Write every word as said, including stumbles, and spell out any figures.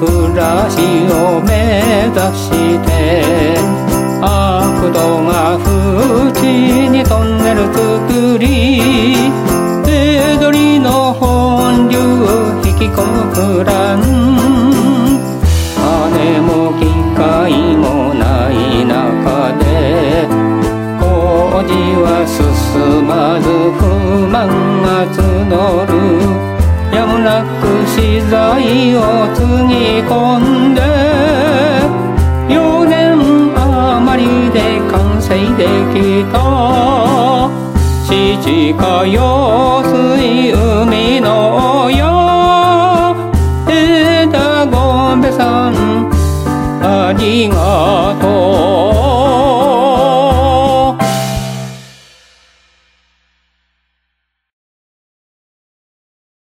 暮らしを目指して悪道が淵にトンネル作り手取りの本流引き込むプラン金も機会もない中で工事は進まず不満が募るやむなく資材をつぎ込んでよねん余りで完成できた七か用水海の親枝ごんべさんありが